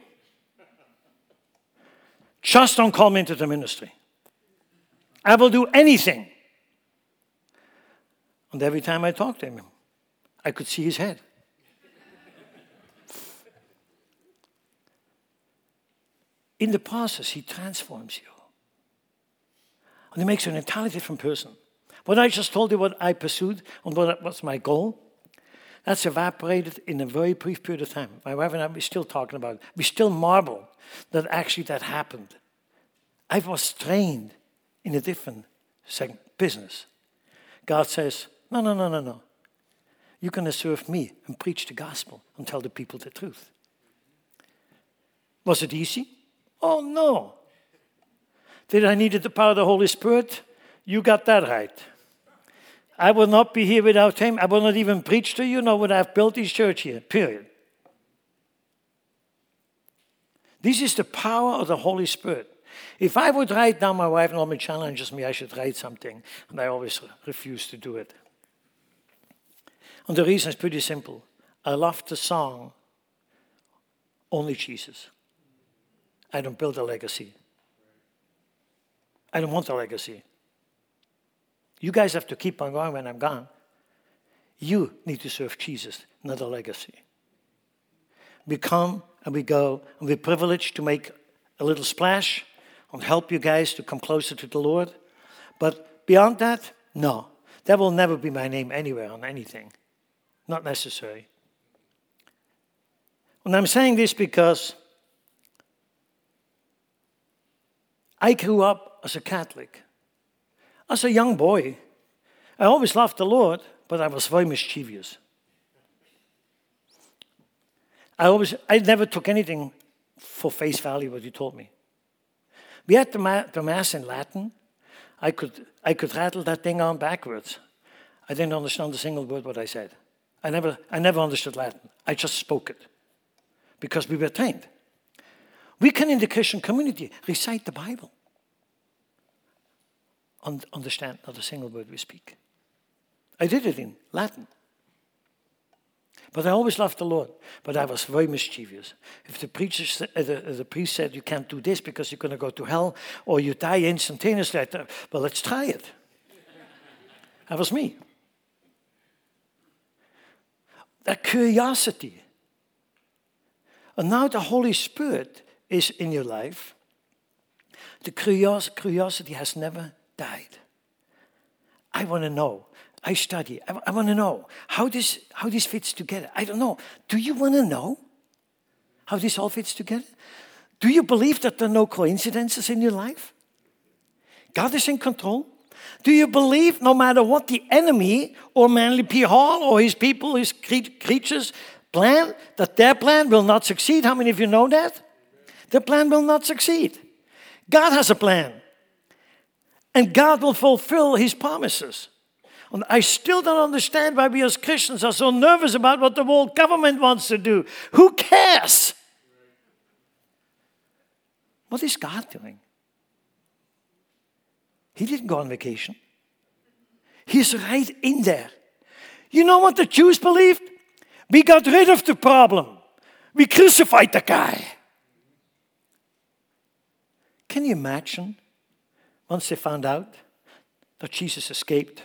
Just don't call me into the ministry. I will do anything. And every time I talked to him, I could see his head. In the process, he transforms you. And he makes you an entirely different person. What I just told you, what I pursued, and what was my goal, that's evaporated in a very brief period of time. My wife and I, we're still talking about it. We still marvel that actually that happened. I was trained in a different business. God says, no, no, no, no, no. You're going to serve me and preach the gospel and tell the people the truth. Was it easy? Oh, no. Did I need the power of the Holy Spirit? You got that right. I will not be here without him. I will not even preach to you, nor would I have built this church here, period. This is the power of the Holy Spirit. If I would write down, my wife normally challenges me, I should write something, and I always refuse to do it. And the reason is pretty simple. I love the song, Only Jesus. I don't build a legacy. I don't want a legacy. You guys have to keep on going when I'm gone. You need to serve Jesus, not a legacy. We come and we go, and we're privileged to make a little splash and help you guys to come closer to the Lord. But beyond that, no. That will never be my name anywhere on anything. Not necessary. And I'm saying this because I grew up as a Catholic. As a young boy, I always loved the Lord, but I was very mischievous. I always, I never took anything for face value what he told me. We had the, ma- the Mass in Latin. I could, I could rattle that thing on backwards. I didn't understand a single word what I said. I never, I never understood Latin. I just spoke it because we were trained. We can, in the Christian community, recite the Bible. Und understand not a single word we speak. I did it in Latin. But I always loved the Lord. But I was very mischievous. If the preacher, uh, the, uh, the priest said, you can't do this because you're going to go to hell, or you die instantaneously, I thought, well, let's try it. That was me. That curiosity. And now the Holy Spirit is in your life. The curios- curiosity has never died. I want to know. I study. I, I want to know how this how this fits together. I don't know. Do you want to know how this all fits together? Do you believe that there are no coincidences in your life? God is in control. Do you believe no matter what the enemy or Manly P. Hall or his people, his cre- creatures plan, that their plan will not succeed? How many of you know that? Their plan will not succeed. God has a plan. And God will fulfill his promises. And I still don't understand why we as Christians are so nervous about what the world government wants to do. Who cares? What is God doing? He didn't go on vacation. He's right in there. You know what the Jews believed? We got rid of the problem. We crucified the guy. Can you imagine once they found out that Jesus escaped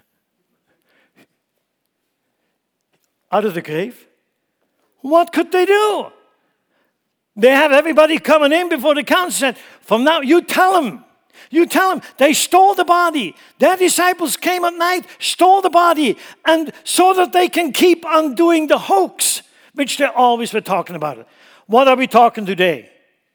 out of the grave? What could they do? They have everybody coming in before the council said, from now, you tell them. You tell them. They stole the body. Their disciples came at night, stole the body, and so that they can keep on doing the hoax, which they always were talking about. It. What are we talking today?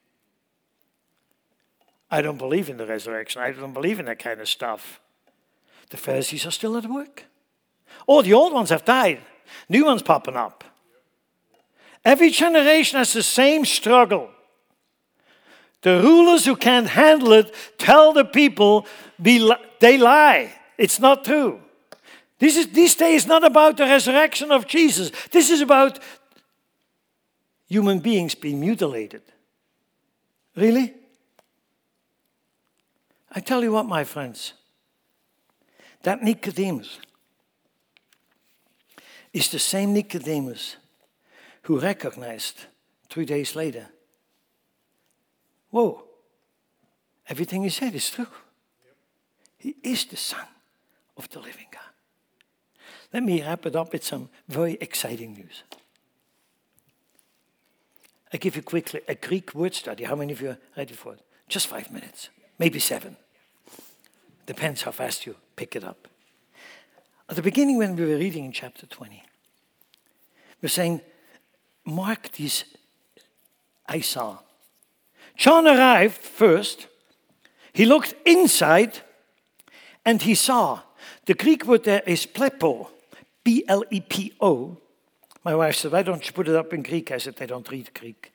I don't believe in the resurrection. I don't believe in that kind of stuff. The Pharisees are still at work. Oh, the old ones have died. New ones popping up. Every generation has the same struggle. The rulers who can't handle it tell the people they lie. It's not true. This is this day is not about the resurrection of Jesus. This is about human beings being mutilated. Really? I tell you what, my friends, that Nicodemus is the same Nicodemus who recognized three days later, whoa, everything he said is true. He is the Son of the living God. Let me wrap it up with some very exciting news. I give you quickly a Greek word study. How many of you are ready for it? Just five minutes, maybe seven. Depends how fast you pick it up. At the beginning, when we were reading in chapter twenty, we're saying, mark these I saw. John arrived first. He looked inside and he saw. The Greek word there is plepo, P L E P O. My wife said, why don't you put it up in Greek? I said, I don't read Greek.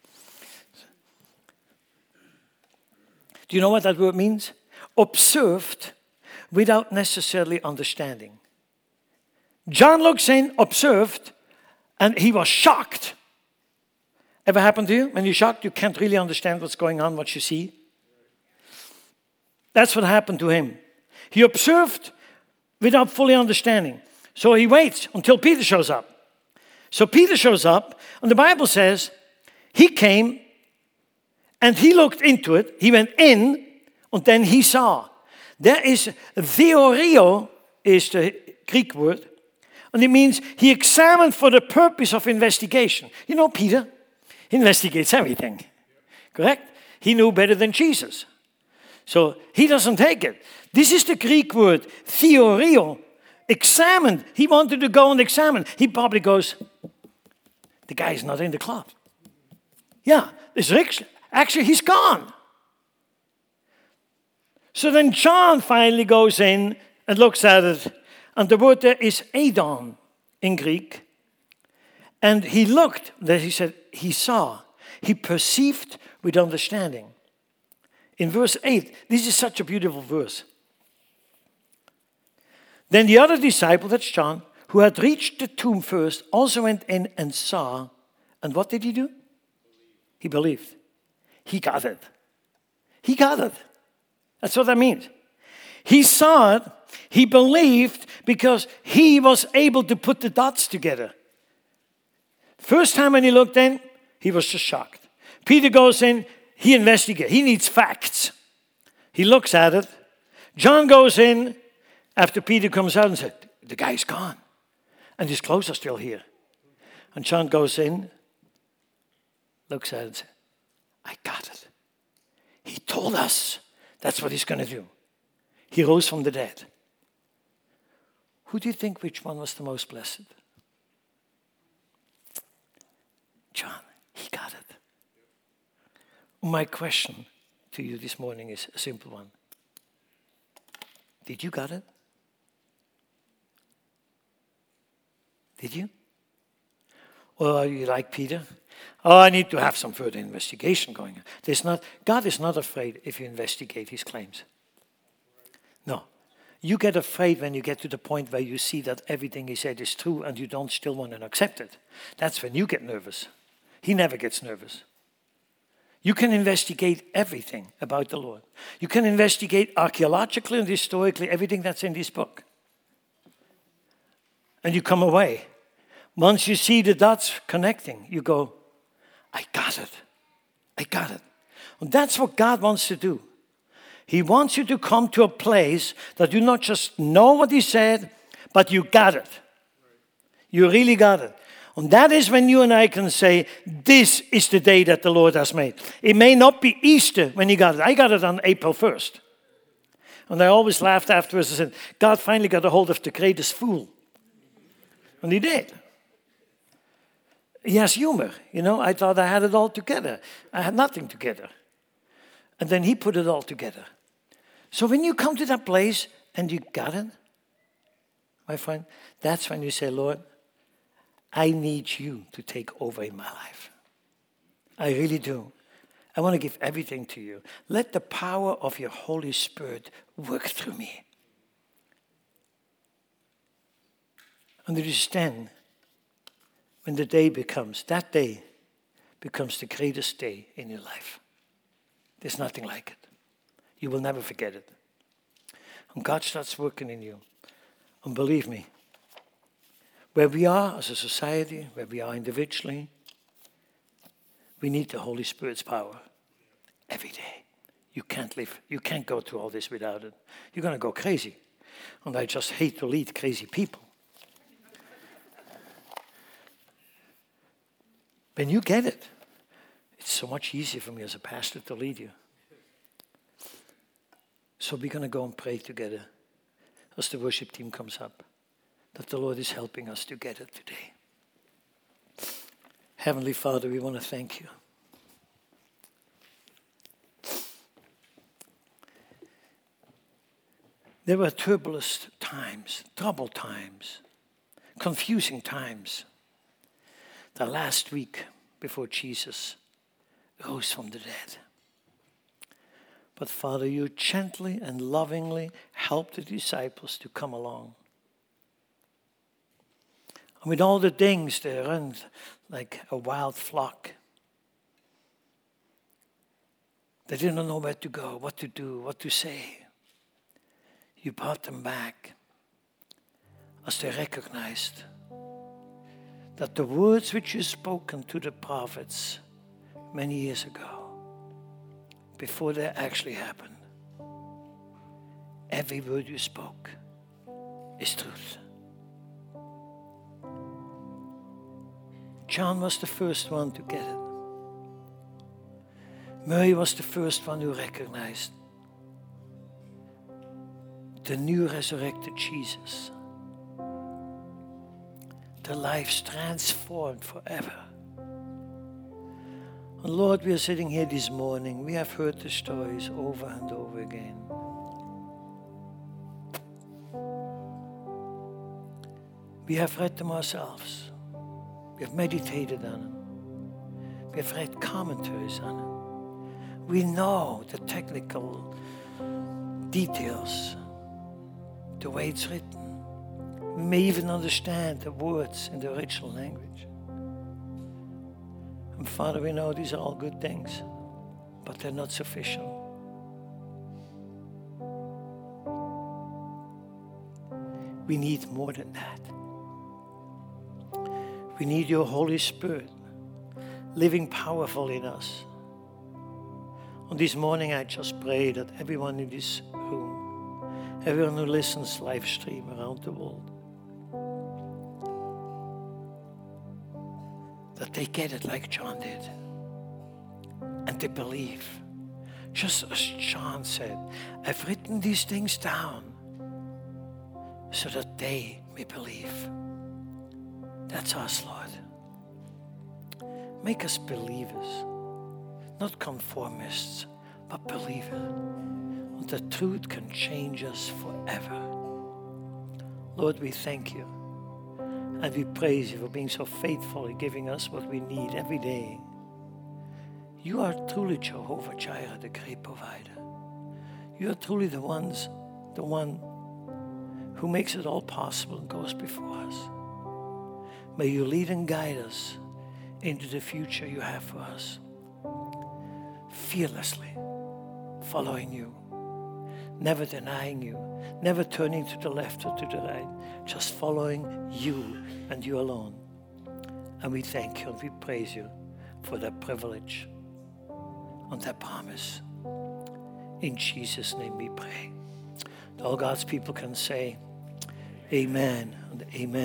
Do you know what that word means? Observed without necessarily understanding. John looks in, observed, and he was shocked. Ever happened to you? When you're shocked, you can't really understand what's going on, what you see. That's what happened to him. He observed without fully understanding. So he waits until Peter shows up. So Peter shows up, and the Bible says he came and he looked into it. He went in, and then he saw. There is theorio, is the Greek word, and it means he examined for the purpose of investigation. You know, Peter, he investigates everything, correct? He knew better than Jesus. So he doesn't take it. This is the Greek word, theorio, examined. He wanted to go and examine. He probably goes, the guy's not in the club. Yeah, it's actually, actually he's gone. So then John finally goes in and looks at it. And the word there is Adon in Greek. And he looked, that he said, he saw. He perceived with understanding. In verse eight, this is such a beautiful verse. Then the other disciple, that's John, who had reached the tomb first, also went in and saw. And what did he do? He believed. He got it. He got it. That's what that means. He saw it. He believed because he was able to put the dots together. First time when he looked in, he was just shocked. Peter goes in, he investigates. He needs facts. He looks at it. John goes in after Peter comes out and said, the guy's gone. And his clothes are still here. And John goes in, looks at it and says, I got it. He told us that's what he's going to do. He rose from the dead. Who do you think which one was the most blessed? John, he got it. My question to you this morning is a simple one. Did you got it? Did you? Or are you like Peter? Oh, I need to have some further investigation going on. There's not, God is not afraid if you investigate his claims. No. You get afraid when you get to the point where you see that everything he said is true and you don't still want to accept it. That's when you get nervous. He never gets nervous. You can investigate everything about the Lord. You can investigate archaeologically and historically everything that's in this book. And you come away. Once you see the dots connecting, you go, I got it. I got it. And that's what God wants to do. He wants you to come to a place that you not just know what he said, but you got it. You really got it. And that is when you and I can say, this is the day that the Lord has made. It may not be Easter when you got it. I got it on April first. And I always laughed afterwards and said, God finally got a hold of the greatest fool. And he did. He has humor. You know, I thought I had it all together. I had nothing together. And then he put it all together. So when you come to that place and you got it, my friend, that's when you say, Lord, I need you to take over in my life. I really do. I want to give everything to you. Let the power of your Holy Spirit work through me. And it is then when the day becomes, that day becomes the greatest day in your life. There's nothing like it. You will never forget it. And God starts working in you. And believe me, where we are as a society, where we are individually, we need the Holy Spirit's power every day. You can't live, you can't go through all this without it. You're going to go crazy. And I just hate to lead crazy people. When you get it, it's so much easier for me as a pastor to lead you. So we're going to go and pray together as the worship team comes up, that the Lord is helping us to get it today. Heavenly Father, we want to thank you. There were turbulent times, troubled times, confusing times. The last week before Jesus rose from the dead. But Father, you gently and lovingly helped the disciples to come along. And with all the things, they run like a wild flock. They didn't know where to go, what to do, what to say. You brought them back as they recognized that the words which you spoken to the prophets many years ago, before they actually happened, every word you spoke is truth. John was the first one to get it. Mary was the first one who recognized the new resurrected Jesus. Their lives transformed forever. And Lord, we are sitting here this morning. We have heard the stories over and over again. We have read them ourselves. We have meditated on them. We have read commentaries on them. We know the technical details, the way it's written. We may even understand the words in the original language. And Father, we know these are all good things, but they're not sufficient. We need more than that. We need your Holy Spirit living powerful in us. On this morning, I just pray that everyone in this room, everyone who listens live stream around the world, that they get it like John did. And they believe. Just as John said, I've written these things down so that they may believe. That's us, Lord. Make us believers, not conformists, but believers. And the truth can change us forever. Lord, we thank you. And we praise you for being so faithful in giving us what we need every day. You are truly Jehovah Jireh, the great provider. You are truly the ones, the one who makes it all possible and goes before us. May you lead and guide us into the future you have for us. Fearlessly following you, never denying you, never turning to the left or to the right, just following you and you alone. And we thank you and we praise you for that privilege and that promise. In Jesus' name we pray. All God's people can say amen and amen.